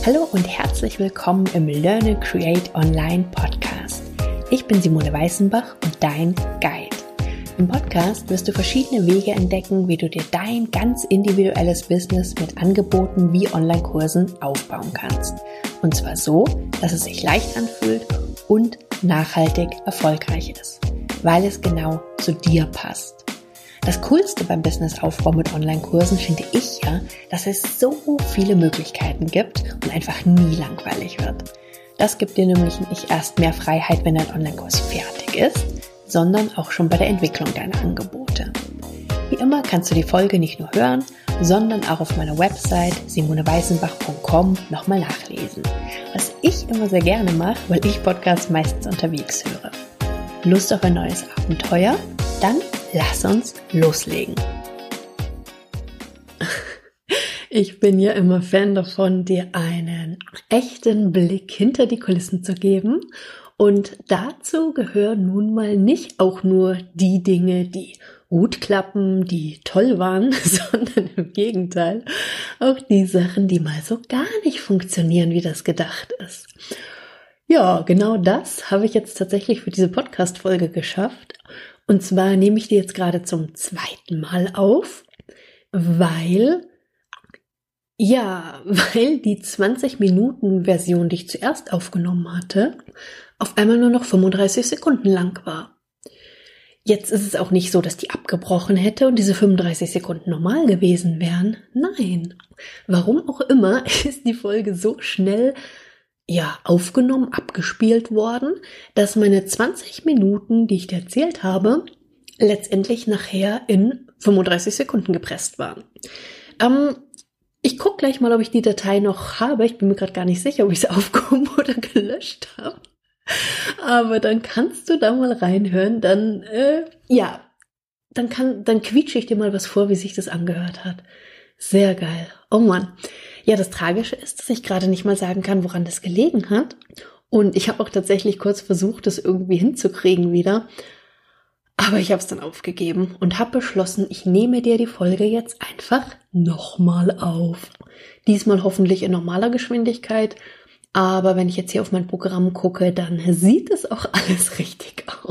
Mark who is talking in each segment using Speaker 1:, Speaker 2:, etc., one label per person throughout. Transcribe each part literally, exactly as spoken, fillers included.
Speaker 1: Hallo und herzlich willkommen im Learn and Create Online Podcast. Ich bin Simone Weißenbach und dein Guide. Im Podcast wirst du verschiedene Wege entdecken, wie du dir dein ganz individuelles Business mit Angeboten wie Online-Kursen aufbauen kannst. Und zwar so, dass es sich leicht anfühlt und nachhaltig erfolgreich ist, weil es genau zu dir passt. Das Coolste beim Businessaufbau mit Online-Kursen finde ich ja, dass es so viele Möglichkeiten gibt und einfach nie langweilig wird. Das gibt dir nämlich nicht erst mehr Freiheit, wenn dein Online-Kurs fertig ist, sondern auch schon bei der Entwicklung deiner Angebote. Wie immer kannst du die Folge nicht nur hören, sondern auch auf meiner Website simone weißenbach punkt com nochmal nachlesen. Was ich immer sehr gerne mache, weil ich Podcasts meistens unterwegs höre. Lust auf ein neues Abenteuer? Dann lass uns loslegen. Ich bin ja immer Fan davon, dir einen echten Blick hinter die Kulissen zu geben. Und dazu gehören nun mal nicht auch nur die Dinge, die gut klappen, die toll waren, sondern im Gegenteil auch die Sachen, die mal so gar nicht funktionieren, wie das gedacht ist. Ja, genau das habe ich jetzt tatsächlich für diese Podcast-Folge geschafft. Und zwar nehme ich die jetzt gerade zum zweiten Mal auf, weil, ja, weil die zwanzig-Minuten-Version, die ich zuerst aufgenommen hatte, auf einmal nur noch fünfunddreißig Sekunden lang war. Jetzt ist es auch nicht so, dass die abgebrochen hätte und diese fünfunddreißig Sekunden normal gewesen wären. Nein, warum auch immer ist die Folge so schnell ja, aufgenommen, abgespielt worden, dass meine zwanzig Minuten, die ich dir erzählt habe, letztendlich nachher in fünfunddreißig Sekunden gepresst waren. Ähm, ich gucke gleich mal, ob ich die Datei noch habe. Ich bin mir gerade gar nicht sicher, ob ich sie aufgehoben oder gelöscht habe. Aber dann kannst du da mal reinhören. Dann, äh, ja, dann kann, dann quietsche ich dir mal was vor, wie sich das angehört hat. Sehr geil. Oh Mann. Ja, das Tragische ist, dass ich gerade nicht mal sagen kann, woran das gelegen hat. Und ich habe auch tatsächlich kurz versucht, das irgendwie hinzukriegen wieder. Aber ich habe es dann aufgegeben und habe beschlossen, ich nehme dir die Folge jetzt einfach nochmal auf. Diesmal hoffentlich in normaler Geschwindigkeit. Aber wenn ich jetzt hier auf mein Programm gucke, dann sieht es auch alles richtig aus.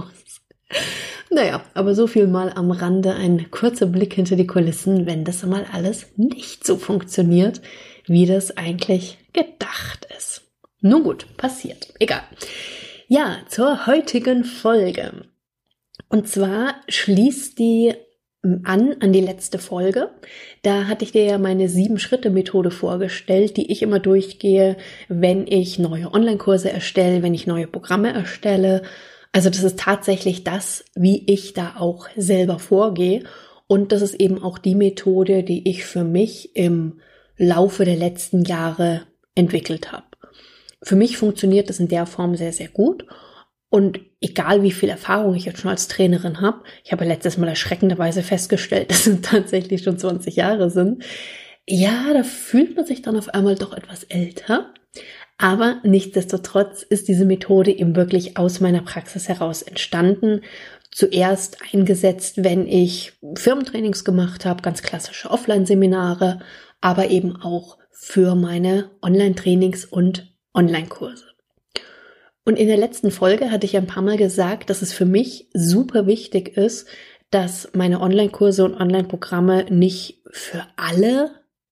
Speaker 1: Naja, aber so viel mal am Rande, ein kurzer Blick hinter die Kulissen, wenn das mal alles nicht so funktioniert, wie das eigentlich gedacht ist. Nun gut, passiert. Egal. Ja, zur heutigen Folge. Und zwar schließt die an, an die letzte Folge. Da hatte ich dir ja meine Sieben-Schritte-Methode vorgestellt, die ich immer durchgehe, wenn ich neue Online-Kurse erstelle, wenn ich neue Programme erstelle. Also das ist tatsächlich das, wie ich da auch selber vorgehe. Und das ist eben auch die Methode, die ich für mich im Laufe der letzten Jahre entwickelt habe. Für mich funktioniert das in der Form sehr, sehr gut. Und egal wie viel Erfahrung ich jetzt schon als Trainerin habe, ich habe letztes Mal erschreckenderweise festgestellt, dass es tatsächlich schon zwanzig Jahre sind. Ja, da fühlt man sich dann auf einmal doch etwas älter. Aber nichtsdestotrotz ist diese Methode eben wirklich aus meiner Praxis heraus entstanden. Zuerst eingesetzt, wenn ich Firmentrainings gemacht habe, ganz klassische Offline-Seminare, aber eben auch für meine Online-Trainings und Online-Kurse. Und in der letzten Folge hatte ich ein paar Mal gesagt, dass es für mich super wichtig ist, dass meine Online-Kurse und Online-Programme nicht für alle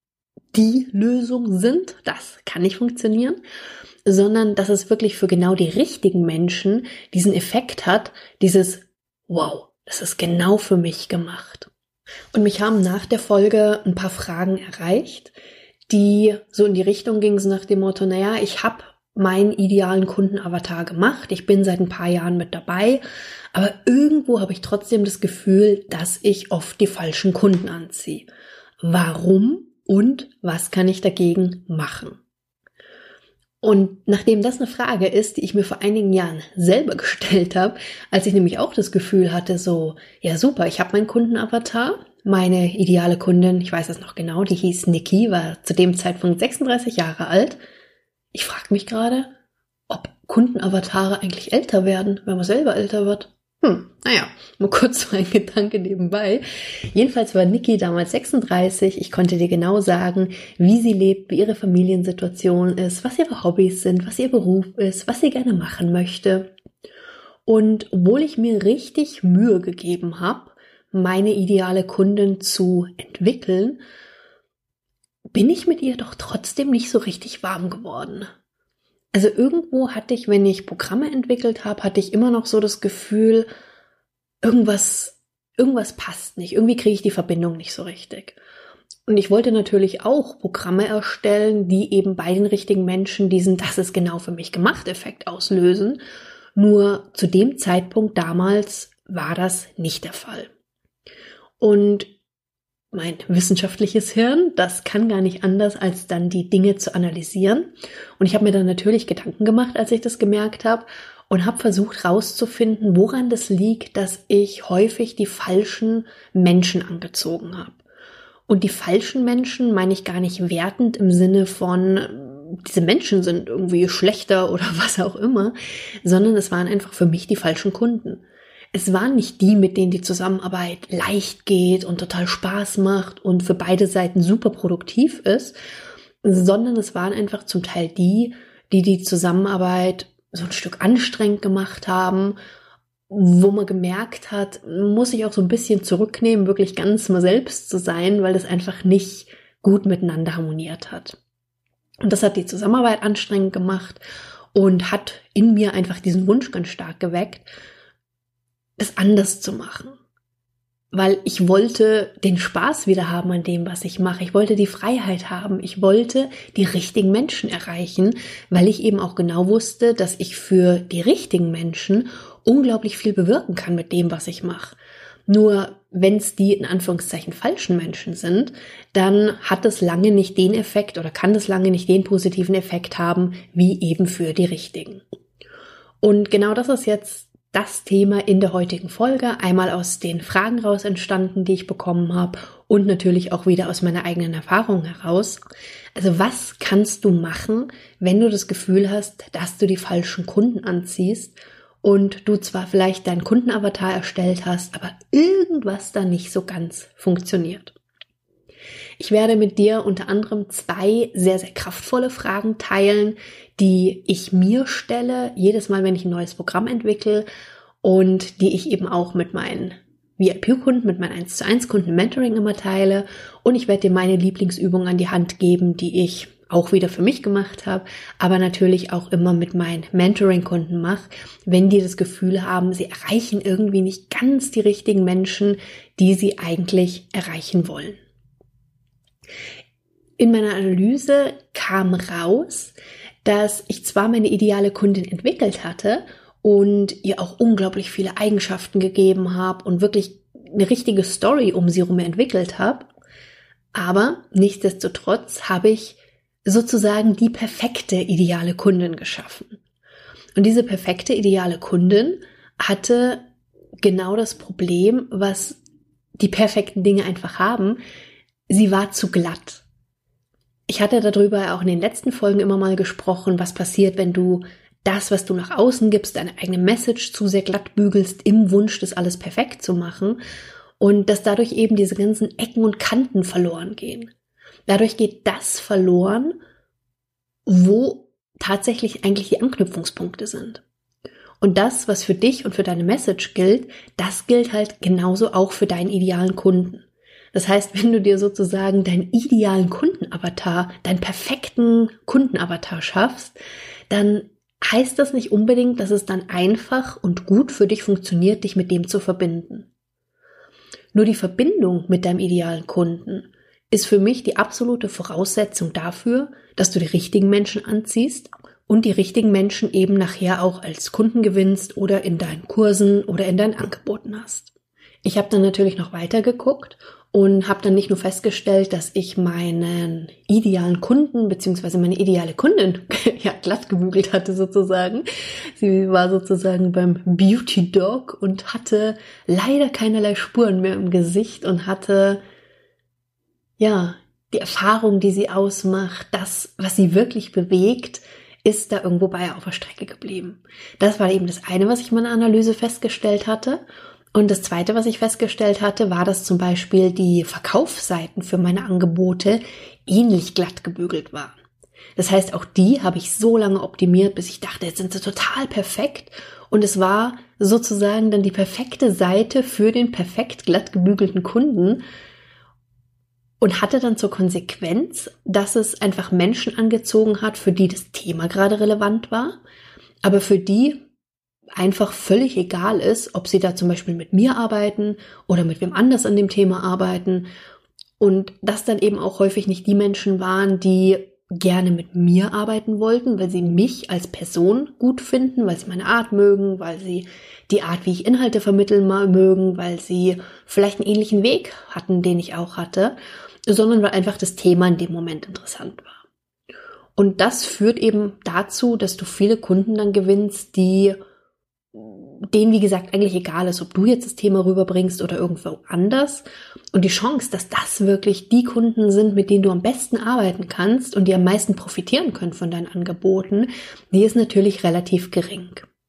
Speaker 1: die Lösung sind, das kann nicht funktionieren, sondern dass es wirklich für genau die richtigen Menschen diesen Effekt hat, dieses wow, das ist genau für mich gemacht. Und mich haben nach der Folge ein paar Fragen erreicht, die so in die Richtung gingen, so nach dem Motto, naja, ich habe meinen idealen Kundenavatar gemacht, ich bin seit ein paar Jahren mit dabei, aber irgendwo habe ich trotzdem das Gefühl, dass ich oft die falschen Kunden anziehe. Warum? Und was kann ich dagegen machen? Und nachdem das eine Frage ist, die ich mir vor einigen Jahren selber gestellt habe, als ich nämlich auch das Gefühl hatte, so, ja super, ich habe meinen Kundenavatar, meine ideale Kundin, ich weiß das noch genau, die hieß Niki, war zu dem Zeitpunkt sechsunddreißig Jahre alt. Ich frage mich gerade, ob Kundenavatare eigentlich älter werden, wenn man selber älter wird. Hm, naja, mal kurz so ein Gedanke nebenbei. Jedenfalls war Niki damals sechsunddreißig. Ich konnte dir genau sagen, wie sie lebt, wie ihre Familiensituation ist, was ihre Hobbys sind, was ihr Beruf ist, was sie gerne machen möchte. Und obwohl ich mir richtig Mühe gegeben habe, meine ideale Kundin zu entwickeln, bin ich mit ihr doch trotzdem nicht so richtig warm geworden. Also irgendwo hatte ich, wenn ich Programme entwickelt habe, hatte ich immer noch so das Gefühl, irgendwas, irgendwas passt nicht. Irgendwie kriege ich die Verbindung nicht so richtig. Und ich wollte natürlich auch Programme erstellen, die eben bei den richtigen Menschen diesen "Das ist genau für mich gemacht" Effekt auslösen. Nur zu dem Zeitpunkt damals war das nicht der Fall. Und mein wissenschaftliches Hirn, das kann gar nicht anders, als dann die Dinge zu analysieren. Und ich habe mir dann natürlich Gedanken gemacht, als ich das gemerkt habe, und habe versucht herauszufinden, woran das liegt, dass ich häufig die falschen Menschen angezogen habe. Und die falschen Menschen meine ich gar nicht wertend im Sinne von, diese Menschen sind irgendwie schlechter oder was auch immer, sondern es waren einfach für mich die falschen Kunden. Es waren nicht die, mit denen die Zusammenarbeit leicht geht und total Spaß macht und für beide Seiten super produktiv ist, sondern es waren einfach zum Teil die, die die Zusammenarbeit so ein Stück anstrengend gemacht haben, wo man gemerkt hat, muss ich auch so ein bisschen zurücknehmen, wirklich ganz mal selbst zu sein, weil das einfach nicht gut miteinander harmoniert hat. Und das hat die Zusammenarbeit anstrengend gemacht und hat in mir einfach diesen Wunsch ganz stark geweckt, es anders zu machen. Weil ich wollte den Spaß wieder haben an dem, was ich mache. Ich wollte die Freiheit haben. Ich wollte die richtigen Menschen erreichen, weil ich eben auch genau wusste, dass ich für die richtigen Menschen unglaublich viel bewirken kann mit dem, was ich mache. Nur wenn es die in Anführungszeichen falschen Menschen sind, dann hat es lange nicht den Effekt oder kann es lange nicht den positiven Effekt haben, wie eben für die richtigen. Und genau das ist jetzt das Thema in der heutigen Folge, einmal aus den Fragen raus entstanden, die ich bekommen habe und natürlich auch wieder aus meiner eigenen Erfahrung heraus. Also was kannst du machen, wenn du das Gefühl hast, dass du die falschen Kunden anziehst und du zwar vielleicht deinen Kundenavatar erstellt hast, aber irgendwas da nicht so ganz funktioniert? Ich werde mit dir unter anderem zwei sehr, sehr kraftvolle Fragen teilen, die ich mir stelle, jedes Mal, wenn ich ein neues Programm entwickle und die ich eben auch mit meinen V I P-Kunden, mit meinen eins zu eins Kunden im Mentoring immer teile. Und ich werde dir meine Lieblingsübungen an die Hand geben, die ich auch wieder für mich gemacht habe, aber natürlich auch immer mit meinen Mentoring-Kunden mache, wenn die das Gefühl haben, sie erreichen irgendwie nicht ganz die richtigen Menschen, die sie eigentlich erreichen wollen. In meiner Analyse kam raus, dass ich zwar meine ideale Kundin entwickelt hatte und ihr auch unglaublich viele Eigenschaften gegeben habe und wirklich eine richtige Story um sie herum entwickelt habe, aber nichtsdestotrotz habe ich sozusagen die perfekte ideale Kundin geschaffen. Und diese perfekte ideale Kundin hatte genau das Problem, was die perfekten Dinge einfach haben. Sie war zu glatt. Ich hatte darüber auch in den letzten Folgen immer mal gesprochen, was passiert, wenn du das, was du nach außen gibst, deine eigene Message zu sehr glatt bügelst, im Wunsch, das alles perfekt zu machen und dass dadurch eben diese ganzen Ecken und Kanten verloren gehen. Dadurch geht das verloren, wo tatsächlich eigentlich die Anknüpfungspunkte sind. Und das, was für dich und für deine Message gilt, das gilt halt genauso auch für deinen idealen Kunden. Das heißt, wenn du dir sozusagen deinen idealen Kundenavatar, deinen perfekten Kundenavatar schaffst, dann heißt das nicht unbedingt, dass es dann einfach und gut für dich funktioniert, dich mit dem zu verbinden. Nur die Verbindung mit deinem idealen Kunden ist für mich die absolute Voraussetzung dafür, dass du die richtigen Menschen anziehst und die richtigen Menschen eben nachher auch als Kunden gewinnst oder in deinen Kursen oder in deinen Angeboten hast. Ich habe dann natürlich noch weiter geguckt und habe dann nicht nur festgestellt, dass ich meinen idealen Kunden bzw. meine ideale Kundin ja glatt gebügelt hatte sozusagen. Sie war sozusagen beim Beauty Dog und hatte leider keinerlei Spuren mehr im Gesicht und hatte ja die Erfahrung, die sie ausmacht, das, was sie wirklich bewegt, ist da irgendwo bei auf der Strecke geblieben. Das war eben das eine, was ich in meiner Analyse festgestellt hatte. Und das zweite, was ich festgestellt hatte, war, dass zum Beispiel die Verkaufsseiten für meine Angebote ähnlich glatt gebügelt waren. Das heißt, auch die habe ich so lange optimiert, bis ich dachte, jetzt sind sie total perfekt. Und es war sozusagen dann die perfekte Seite für den perfekt glatt gebügelten Kunden und hatte dann zur Konsequenz, dass es einfach Menschen angezogen hat, für die das Thema gerade relevant war, aber für die einfach völlig egal ist, ob sie da zum Beispiel mit mir arbeiten oder mit wem anders an dem Thema arbeiten. Und das dann eben auch häufig nicht die Menschen waren, die gerne mit mir arbeiten wollten, weil sie mich als Person gut finden, weil sie meine Art mögen, weil sie die Art, wie ich Inhalte vermitteln, mal mögen, weil sie vielleicht einen ähnlichen Weg hatten, den ich auch hatte, sondern weil einfach das Thema in dem Moment interessant war. Und das führt eben dazu, dass du viele Kunden dann gewinnst, die denen, wie gesagt, eigentlich egal ist, ob du jetzt das Thema rüberbringst oder irgendwo anders. Und die Chance, dass das wirklich die Kunden sind, mit denen du am besten arbeiten kannst und die am meisten profitieren können von deinen Angeboten, die ist natürlich relativ gering.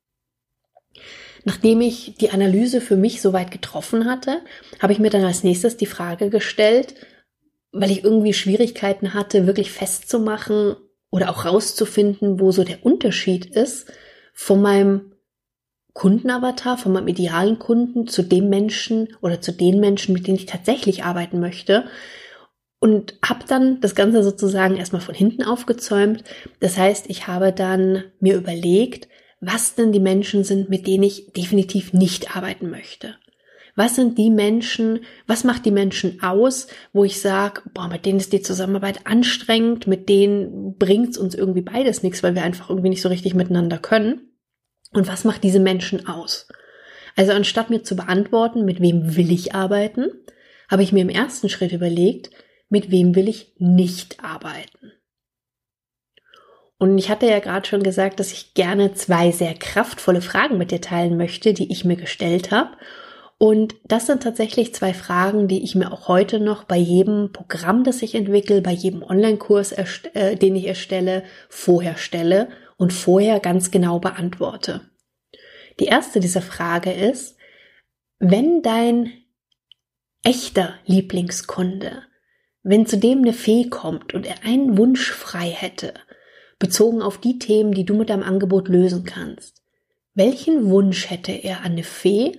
Speaker 1: Nachdem ich die Analyse für mich soweit getroffen hatte, habe ich mir dann als nächstes die Frage gestellt, weil ich irgendwie Schwierigkeiten hatte, wirklich festzumachen oder auch rauszufinden, wo so der Unterschied ist von meinem Kundenavatar, von meinem idealen Kunden zu dem Menschen oder zu den Menschen, mit denen ich tatsächlich arbeiten möchte. Und habe dann das Ganze sozusagen erstmal von hinten aufgezäumt. Das heißt, ich habe dann mir überlegt, was denn die Menschen sind, mit denen ich definitiv nicht arbeiten möchte. Was sind die Menschen, was macht die Menschen aus, wo ich sage, boah, mit denen ist die Zusammenarbeit anstrengend, mit denen bringt es uns irgendwie beides nichts, weil wir einfach irgendwie nicht so richtig miteinander können. Und was macht diese Menschen aus? Also anstatt mir zu beantworten, mit wem will ich arbeiten, habe ich mir im ersten Schritt überlegt, mit wem will ich nicht arbeiten. Und ich hatte ja gerade schon gesagt, dass ich gerne zwei sehr kraftvolle Fragen mit dir teilen möchte, die ich mir gestellt habe. Und das sind tatsächlich zwei Fragen, die ich mir auch heute noch bei jedem Programm, das ich entwickle, bei jedem Online-Kurs, äh, den ich erstelle, vorher stelle und vorher ganz genau beantworte. Die erste dieser Frage ist, wenn dein echter Lieblingskunde, wenn zu dem eine Fee kommt und er einen Wunsch frei hätte, bezogen auf die Themen, die du mit deinem Angebot lösen kannst, welchen Wunsch hätte er an eine Fee?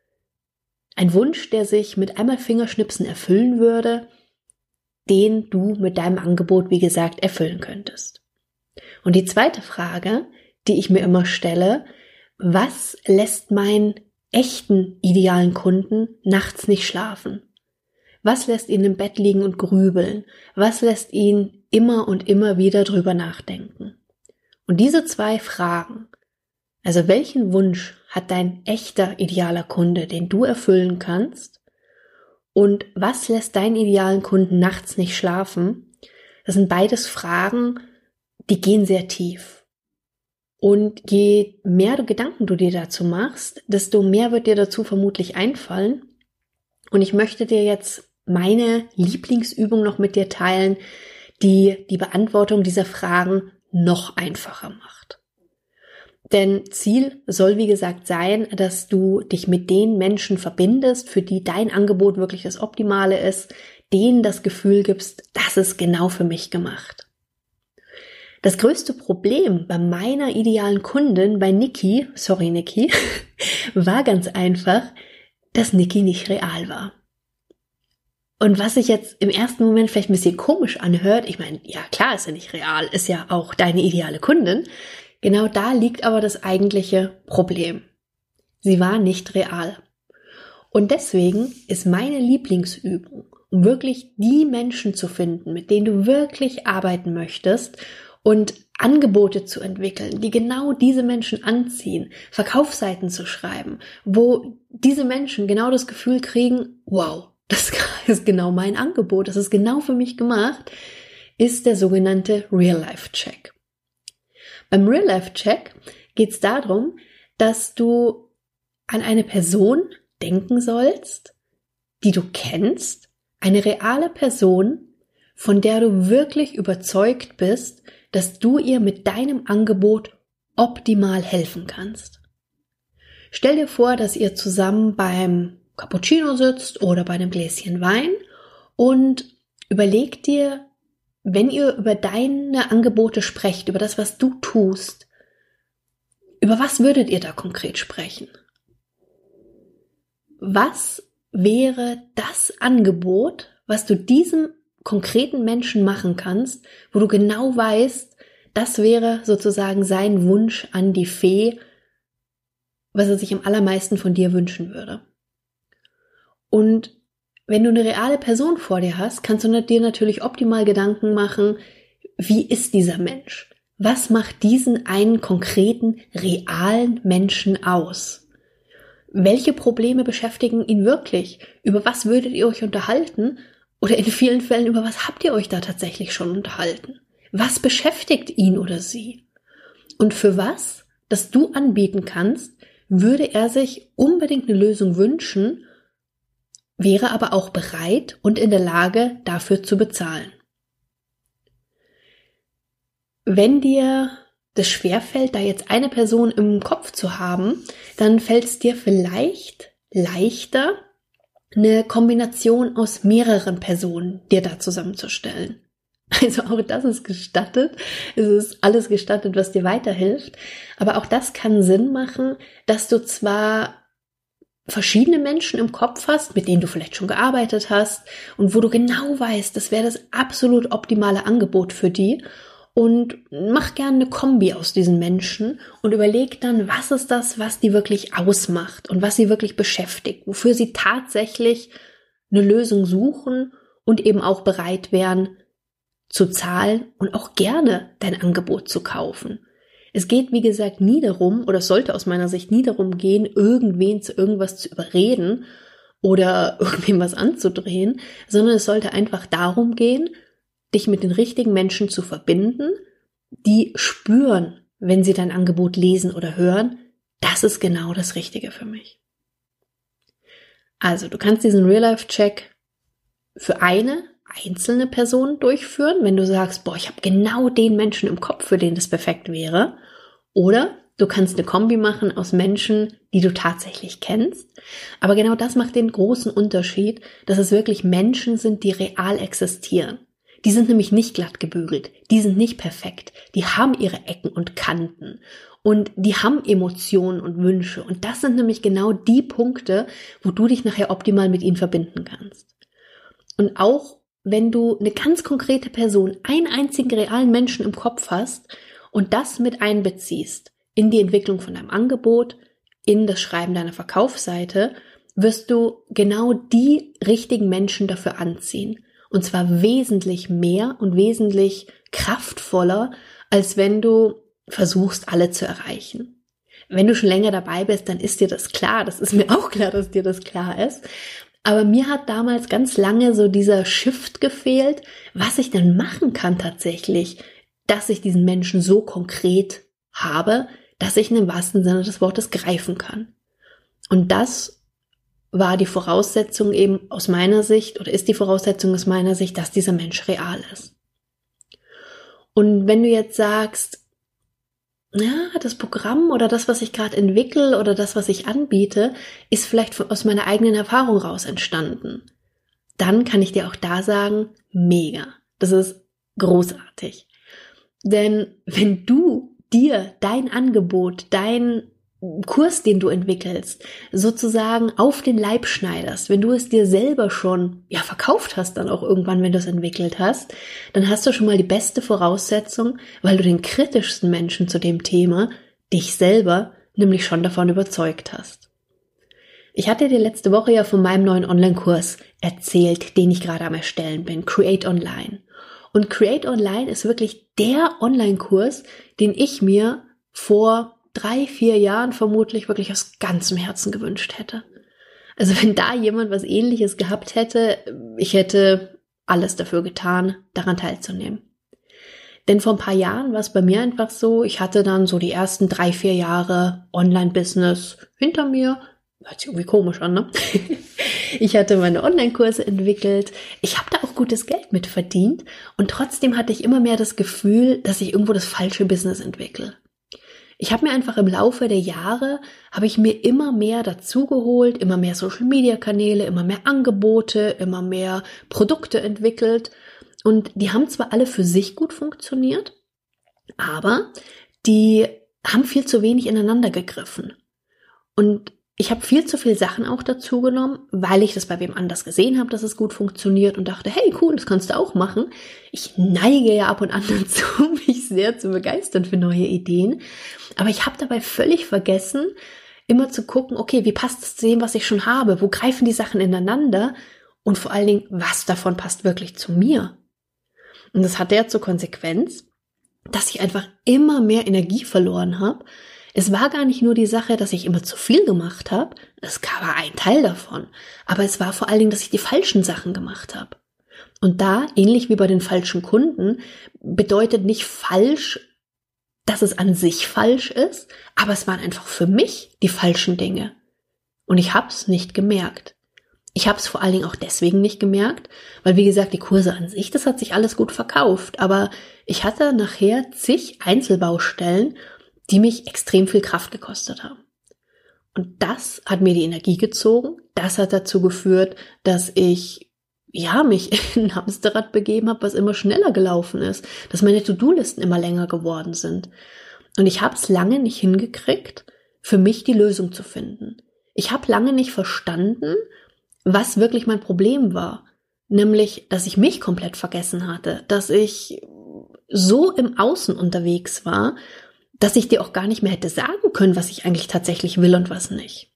Speaker 1: Ein Wunsch, der sich mit einmal Fingerschnipsen erfüllen würde, den du mit deinem Angebot, wie gesagt, erfüllen könntest. Und die zweite Frage, die ich mir immer stelle, was lässt meinen echten idealen Kunden nachts nicht schlafen? Was lässt ihn im Bett liegen und grübeln? Was lässt ihn immer und immer wieder drüber nachdenken? Und diese zwei Fragen, also welchen Wunsch hat dein echter idealer Kunde, den du erfüllen kannst? Und was lässt deinen idealen Kunden nachts nicht schlafen? Das sind beides Fragen, die gehen sehr tief. Und je mehr Gedanken du dir dazu machst, desto mehr wird dir dazu vermutlich einfallen. Und ich möchte dir jetzt meine Lieblingsübung noch mit dir teilen, die die Beantwortung dieser Fragen noch einfacher macht. Denn Ziel soll, wie gesagt, sein, dass du dich mit den Menschen verbindest, für die dein Angebot wirklich das Optimale ist, denen das Gefühl gibst, das ist genau für mich gemacht. Das größte Problem bei meiner idealen Kundin, bei Niki, sorry Niki, war ganz einfach, dass Niki nicht real war. Und was sich jetzt im ersten Moment vielleicht ein bisschen komisch anhört, ich meine, ja klar ist ja nicht real, ist ja auch deine ideale Kundin, genau da liegt aber das eigentliche Problem. Sie war nicht real. Und deswegen ist meine Lieblingsübung, um wirklich die Menschen zu finden, mit denen du wirklich arbeiten möchtest und Angebote zu entwickeln, die genau diese Menschen anziehen, Verkaufsseiten zu schreiben, wo diese Menschen genau das Gefühl kriegen, wow, das ist genau mein Angebot, das ist genau für mich gemacht, ist der sogenannte Real-Life-Check. Beim Real-Life-Check geht es darum, dass du an eine Person denken sollst, die du kennst, eine reale Person, von der du wirklich überzeugt bist, dass du ihr mit deinem Angebot optimal helfen kannst. Stell dir vor, dass ihr zusammen beim Cappuccino sitzt oder bei einem Gläschen Wein und überleg dir, wenn ihr über deine Angebote sprecht, über das, was du tust, über was würdet ihr da konkret sprechen? Was wäre das Angebot, was du diesem konkreten Menschen machen kannst, wo du genau weißt, das wäre sozusagen sein Wunsch an die Fee, was er sich am allermeisten von dir wünschen würde. Und wenn du eine reale Person vor dir hast, kannst du dir natürlich optimal Gedanken machen, wie ist dieser Mensch? Was macht diesen einen konkreten, realen Menschen aus? Welche Probleme beschäftigen ihn wirklich? Über was würdet ihr euch unterhalten? Oder in vielen Fällen, über was habt ihr euch da tatsächlich schon unterhalten? Was beschäftigt ihn oder sie? Und für was, das du anbieten kannst, würde er sich unbedingt eine Lösung wünschen, wäre aber auch bereit und in der Lage, dafür zu bezahlen. Wenn dir das schwerfällt, da jetzt eine Person im Kopf zu haben, dann fällt es dir vielleicht leichter, eine Kombination aus mehreren Personen dir da zusammenzustellen. Also auch das ist gestattet. Es ist alles gestattet, was dir weiterhilft. Aber auch das kann Sinn machen, dass du zwar verschiedene Menschen im Kopf hast, mit denen du vielleicht schon gearbeitet hast und wo du genau weißt, das wäre das absolut optimale Angebot für die. Und mach gerne eine Kombi aus diesen Menschen und überleg dann, was ist das, was die wirklich ausmacht und was sie wirklich beschäftigt, wofür sie tatsächlich eine Lösung suchen und eben auch bereit wären zu zahlen und auch gerne dein Angebot zu kaufen. Es geht, wie gesagt, nie darum, oder es sollte aus meiner Sicht nie darum gehen, irgendwen zu irgendwas zu überreden oder irgendwem was anzudrehen, sondern es sollte einfach darum gehen, dich mit den richtigen Menschen zu verbinden, die spüren, wenn sie dein Angebot lesen oder hören, das ist genau das Richtige für mich. Also, du kannst diesen Real-Life-Check für eine einzelne Person durchführen, wenn du sagst, boah, ich habe genau den Menschen im Kopf, für den das perfekt wäre. Oder du kannst eine Kombi machen aus Menschen, die du tatsächlich kennst. Aber genau das macht den großen Unterschied, dass es wirklich Menschen sind, die real existieren. Die sind nämlich nicht glatt gebügelt, die sind nicht perfekt, die haben ihre Ecken und Kanten und die haben Emotionen und Wünsche. Und das sind nämlich genau die Punkte, wo du dich nachher optimal mit ihnen verbinden kannst. Und auch wenn du eine ganz konkrete Person, einen einzigen realen Menschen im Kopf hast und das mit einbeziehst in die Entwicklung von deinem Angebot, in das Schreiben deiner Verkaufsseite, wirst du genau die richtigen Menschen dafür anziehen. Und zwar wesentlich mehr und wesentlich kraftvoller, als wenn du versuchst, alle zu erreichen. Wenn du schon länger dabei bist, dann ist dir das klar. Das ist mir auch klar, dass dir das klar ist. Aber mir hat damals ganz lange so dieser Shift gefehlt, was ich denn machen kann tatsächlich, dass ich diesen Menschen so konkret habe, dass ich ihn im wahrsten Sinne des Wortes greifen kann. Und das war die Voraussetzung eben aus meiner Sicht oder ist die Voraussetzung aus meiner Sicht, dass dieser Mensch real ist. Und wenn du jetzt sagst, ja, das Programm oder das, was ich gerade entwickle oder das, was ich anbiete, ist vielleicht aus meiner eigenen Erfahrung raus entstanden, dann kann ich dir auch da sagen, mega. Das ist großartig. Denn wenn du dir dein Angebot, dein Kurs, den du entwickelst, sozusagen auf den Leib schneiderst, wenn du es dir selber schon ja verkauft hast, dann auch irgendwann, wenn du es entwickelt hast, dann hast du schon mal die beste Voraussetzung, weil du den kritischsten Menschen zu dem Thema, dich selber, nämlich schon davon überzeugt hast. Ich hatte dir letzte Woche ja von meinem neuen Online-Kurs erzählt, den ich gerade am Erstellen bin, Create Online. Und Create Online ist wirklich der Online-Kurs, den ich mir vor drei, vier Jahren vermutlich wirklich aus ganzem Herzen gewünscht hätte. Also wenn da jemand was Ähnliches gehabt hätte, ich hätte alles dafür getan, daran teilzunehmen. Denn vor ein paar Jahren war es bei mir einfach so, ich hatte dann so die ersten drei, vier Jahre Online-Business hinter mir. Hört sich irgendwie komisch an, ne? Ich hatte meine Online-Kurse entwickelt. Ich habe da auch gutes Geld mit verdient. Und trotzdem hatte ich immer mehr das Gefühl, dass ich irgendwo das falsche Business entwickle. Ich habe mir einfach im Laufe der Jahre, habe ich mir immer mehr dazugeholt, immer mehr Social-Media-Kanäle, immer mehr Angebote, immer mehr Produkte entwickelt. Und die haben zwar alle für sich gut funktioniert, aber die haben viel zu wenig ineinander gegriffen. Und ich habe viel zu viele Sachen auch dazu genommen, weil ich das bei wem anders gesehen habe, dass es gut funktioniert und dachte, hey, cool, das kannst du auch machen. Ich neige ja ab und an dazu, mich sehr zu begeistern für neue Ideen. Aber ich habe dabei völlig vergessen, immer zu gucken, okay, wie passt es zu dem, was ich schon habe? Wo greifen die Sachen ineinander? Und vor allen Dingen, was davon passt wirklich zu mir? Und das hatte ja zur Konsequenz, dass ich einfach immer mehr Energie verloren habe. Es war gar nicht nur die Sache, dass ich immer zu viel gemacht habe, das war ein Teil davon, aber es war vor allen Dingen, dass ich die falschen Sachen gemacht habe. Und da, ähnlich wie bei den falschen Kunden, bedeutet nicht falsch, dass es an sich falsch ist, aber es waren einfach für mich die falschen Dinge. Und ich habe es nicht gemerkt. Ich habe es vor allen Dingen auch deswegen nicht gemerkt, weil wie gesagt, die Kurse an sich, das hat sich alles gut verkauft, aber ich hatte nachher zig Einzelbaustellen, die mich extrem viel Kraft gekostet haben. Und das hat mir die Energie gezogen. Das hat dazu geführt, dass ich ja mich in ein Hamsterrad begeben habe, was immer schneller gelaufen ist, dass meine To-Do-Listen immer länger geworden sind. Und ich habe es lange nicht hingekriegt, für mich die Lösung zu finden. Ich habe lange nicht verstanden, was wirklich mein Problem war. Nämlich, dass ich mich komplett vergessen hatte, dass ich so im Außen unterwegs war, dass ich dir auch gar nicht mehr hätte sagen können, was ich eigentlich tatsächlich will und was nicht.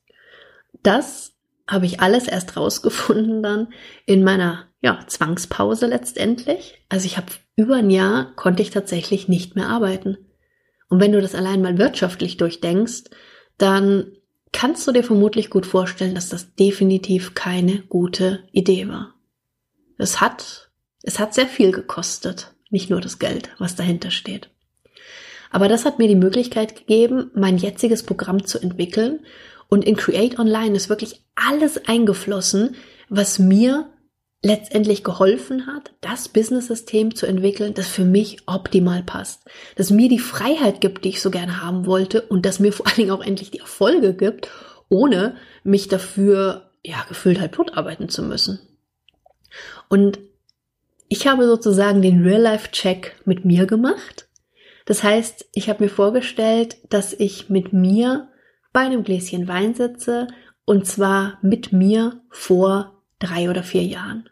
Speaker 1: Das habe ich alles erst rausgefunden dann in meiner ja, Zwangspause letztendlich. Also ich habe über ein Jahr, konnte ich tatsächlich nicht mehr arbeiten. Und wenn du das allein mal wirtschaftlich durchdenkst, dann kannst du dir vermutlich gut vorstellen, dass das definitiv keine gute Idee war. Es hat, es hat sehr viel gekostet, nicht nur das Geld, was dahinter steht. Aber das hat mir die Möglichkeit gegeben, mein jetziges Programm zu entwickeln. Und in Create Online ist wirklich alles eingeflossen, was mir letztendlich geholfen hat, das Business-System zu entwickeln, das für mich optimal passt. Das mir die Freiheit gibt, die ich so gerne haben wollte und das mir vor allen Dingen auch endlich die Erfolge gibt, ohne mich dafür, ja, gefühlt halb tot arbeiten zu müssen. Und ich habe sozusagen den Real-Life-Check mit mir gemacht. Das heißt, ich habe mir vorgestellt, dass ich mit mir bei einem Gläschen Wein sitze und zwar mit mir vor drei oder vier Jahren.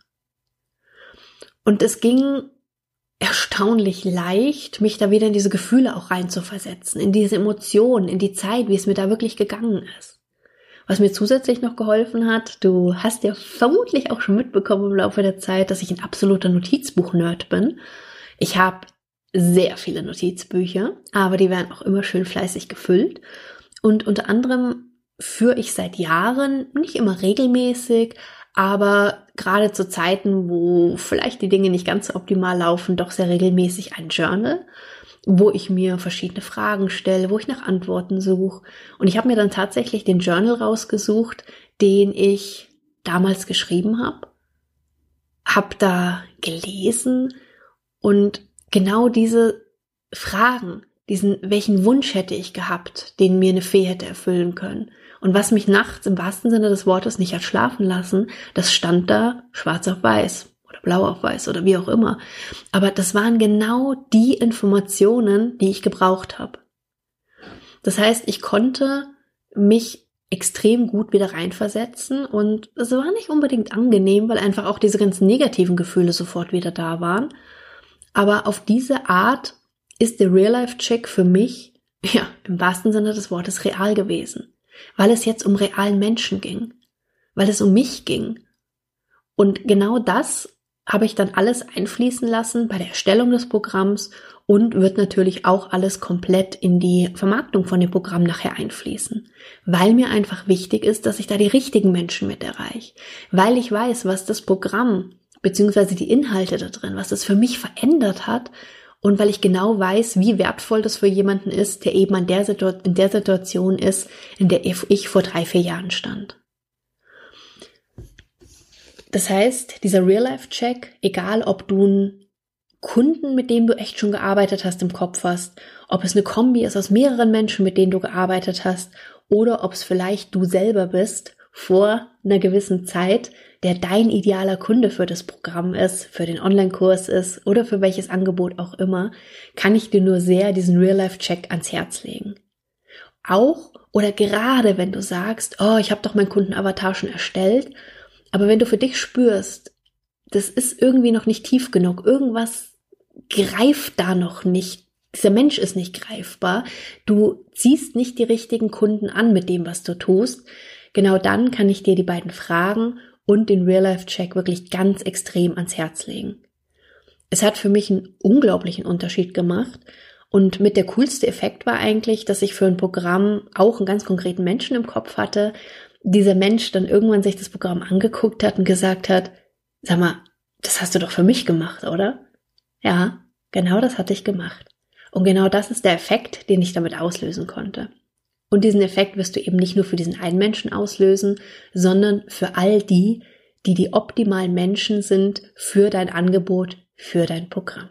Speaker 1: Und es ging erstaunlich leicht, mich da wieder in diese Gefühle auch reinzuversetzen, in diese Emotionen, in die Zeit, wie es mir da wirklich gegangen ist. Was mir zusätzlich noch geholfen hat, du hast ja vermutlich auch schon mitbekommen im Laufe der Zeit, dass ich ein absoluter Notizbuch-Nerd bin. Ich habe sehr viele Notizbücher, aber die werden auch immer schön fleißig gefüllt. Und unter anderem führe ich seit Jahren, nicht immer regelmäßig, aber gerade zu Zeiten, wo vielleicht die Dinge nicht ganz so optimal laufen, doch sehr regelmäßig ein Journal, wo ich mir verschiedene Fragen stelle, wo ich nach Antworten suche. Und ich habe mir dann tatsächlich den Journal rausgesucht, den ich damals geschrieben habe, habe da gelesen und genau diese Fragen, diesen, welchen Wunsch hätte ich gehabt, den mir eine Fee hätte erfüllen können. Und was mich nachts im wahrsten Sinne des Wortes nicht hat schlafen lassen, das stand da schwarz auf weiß oder blau auf weiß oder wie auch immer. Aber das waren genau die Informationen, die ich gebraucht habe. Das heißt, ich konnte mich extrem gut wieder reinversetzen und es war nicht unbedingt angenehm, weil einfach auch diese ganzen negativen Gefühle sofort wieder da waren. Aber auf diese Art ist der Real-Life-Check für mich, ja, im wahrsten Sinne des Wortes real gewesen. Weil es jetzt um realen Menschen ging. Weil es um mich ging. Und genau das habe ich dann alles einfließen lassen bei der Erstellung des Programms und wird natürlich auch alles komplett in die Vermarktung von dem Programm nachher einfließen. Weil mir einfach wichtig ist, dass ich da die richtigen Menschen mit erreiche. Weil ich weiß, was das Programm beziehungsweise die Inhalte da drin, was das für mich verändert hat und weil ich genau weiß, wie wertvoll das für jemanden ist, der eben an der Situ- in der Situation ist, in der ich vor drei, vier Jahren stand. Das heißt, dieser Real-Life-Check, egal ob du einen Kunden, mit dem du echt schon gearbeitet hast, im Kopf hast, ob es eine Kombi ist aus mehreren Menschen, mit denen du gearbeitet hast, oder ob es vielleicht du selber bist, vor einer gewissen Zeit, der dein idealer Kunde für das Programm ist, für den Online-Kurs ist oder für welches Angebot auch immer, kann ich dir nur sehr diesen Real-Life-Check ans Herz legen. Auch oder gerade wenn du sagst, oh, ich habe doch meinen Kundenavatar schon erstellt, aber wenn du für dich spürst, das ist irgendwie noch nicht tief genug, irgendwas greift da noch nicht, dieser Mensch ist nicht greifbar, du ziehst nicht die richtigen Kunden an mit dem, was du tust, genau dann kann ich dir die beiden Fragen und den Real-Life-Check wirklich ganz extrem ans Herz legen. Es hat für mich einen unglaublichen Unterschied gemacht und mit der coolste Effekt war eigentlich, dass ich für ein Programm auch einen ganz konkreten Menschen im Kopf hatte, dieser Mensch dann irgendwann sich das Programm angeguckt hat und gesagt hat, sag mal, das hast du doch für mich gemacht, oder? Ja, genau das hatte ich gemacht. Und genau das ist der Effekt, den ich damit auslösen konnte. Und diesen Effekt wirst du eben nicht nur für diesen einen Menschen auslösen, sondern für all die, die die optimalen Menschen sind für dein Angebot, für dein Programm.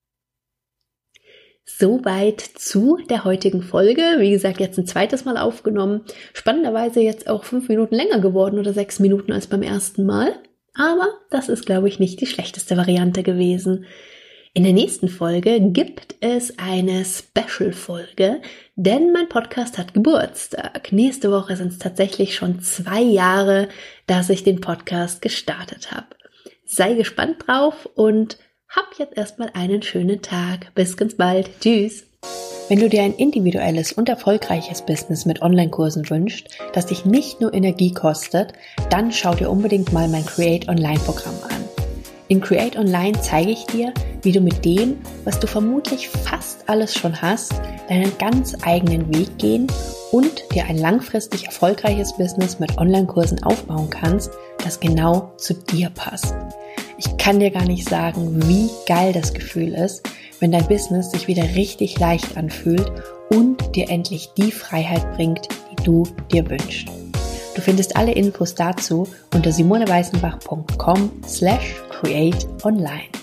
Speaker 1: Soweit zu der heutigen Folge. Wie gesagt, jetzt ein zweites Mal aufgenommen. Spannenderweise jetzt auch fünf Minuten länger geworden oder sechs Minuten als beim ersten Mal. Aber das ist, glaube ich, nicht die schlechteste Variante gewesen. In der nächsten Folge gibt es eine Special-Folge, denn mein Podcast hat Geburtstag. Nächste Woche sind es tatsächlich schon zwei Jahre, dass ich den Podcast gestartet habe. Sei gespannt drauf und hab jetzt erstmal einen schönen Tag. Bis ganz bald. Tschüss. Wenn du dir ein individuelles und erfolgreiches Business mit Online-Kursen wünschst, das dich nicht nur Energie kostet, dann schau dir unbedingt mal mein Create Online-Programm an. In Create Online zeige ich dir, wie du mit dem, was du vermutlich fast alles schon hast, deinen ganz eigenen Weg gehen und dir ein langfristig erfolgreiches Business mit Online-Kursen aufbauen kannst, das genau zu dir passt. Ich kann dir gar nicht sagen, wie geil das Gefühl ist, wenn dein Business sich wieder richtig leicht anfühlt und dir endlich die Freiheit bringt, die du dir wünschst. Du findest alle Infos dazu unter simoneweißenbach punkt com slash create online.